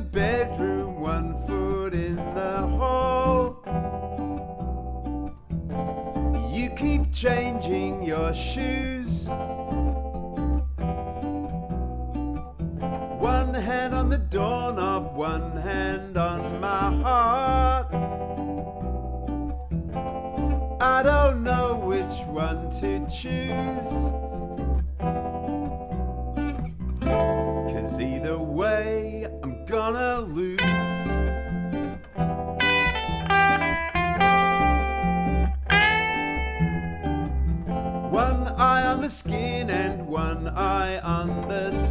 bedroom, 1 foot in the hall. You keep changing your shoes. 1 hand on the doorknob, 1 hand on my heart. I don't know which one to choose, 'cause either way I'm gonna lose. One eye on the skin and 1 eye on the